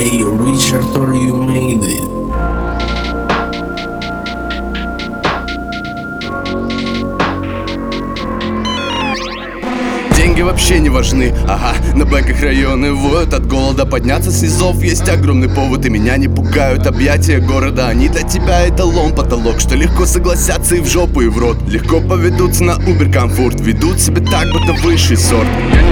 stay rich after you made it. Деньги вообще не важны, ага, на бэках районы воют от голода. Подняться с низов есть огромный повод, и меня не пугают объятия города. Они для тебя эталон, потолок, что легко согласятся и в жопу, и в рот. Легко поведутся на Uber комфорт, ведут себя так, будто высший сорт.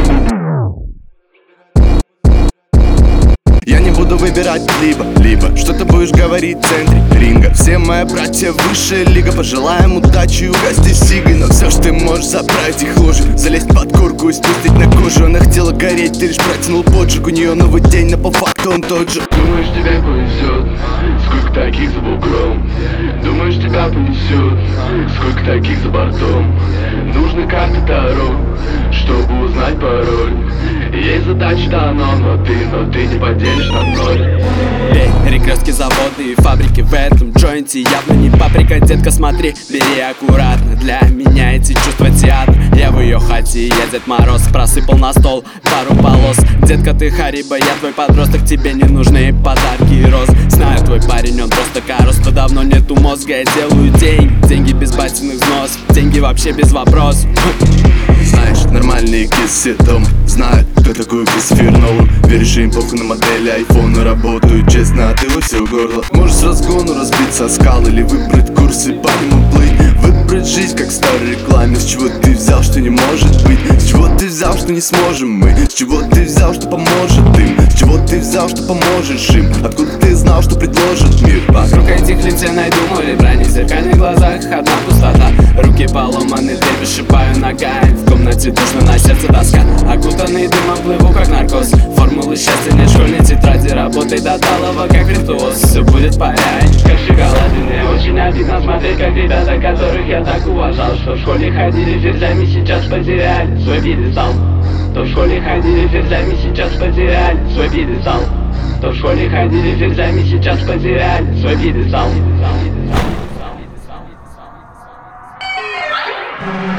Я не буду выбирать либо что ты будешь говорить в центре ринга. Все мои братья высшая лига, пожелаем удачи и угости сигой. Но все, что ты можешь, заправить их ложи, залезть под корку и спустить на кожу. Она хотела гореть, ты лишь протянул поджиг. У нее новый день, но по факту он тот же. Думаешь, тебя понесет, сколько таких за бугром. Думаешь, тебя понесет, сколько таких за бортом. Нужны карты Таро, чтобы узнать пароль. Есть задача дано, но ты не поделишь на ноль. Перекрестки, заводы и фабрики в этом джойнте явно не паприка. Детка, смотри, бери аккуратно. Для меня эти чувства театр. Я в ее хате, я Дед Мороз. Просыпал на стол пару полос. Детка, ты Хариба, я твой подросток. Тебе не нужны подарки и роз. Знаю, твой парень, он просто корос. То давно нету мозга, я делаю деньги без батиных взносов. Деньги вообще без вопросов. Знаешь, нормальные кисы дом знают, кто такой Кристофер Нолан. Веришь им похуй на модели айфона. Работают честно, а ты во все горло. Можешь с разгону разбиться о скал или выбрать курс и по нему плыть. Выбрать жизнь, как в старой рекламе. С чего ты взял, что не может быть? С чего ты взял, что не сможем мы? С чего ты взял, что поможет им? С чего ты взял, что поможешь им? Откуда ты знал, что предложит мир? Вокруг этих лиц я найду море брани. В зеркальных глазах одна пустота. Руки поломаны, дверь вышибаю ногами. В комнате душно, на сердце тоска. Окутанный дымом плыву, как наркоз. Формулы счастья нет, школьной тетради. Работай до талого, как виртуоз. Все будет в порядке, как в шоколаде. Мне очень обидно смотреть, как ребята, которых я так уважал, что в школе ходили ферзями, сейчас потеряли свой пьедестал. То в школе ходили ферзями, сейчас потеряли свой пьедестал. То в школе ходили ферзями, сейчас потеряли свой пьедестал.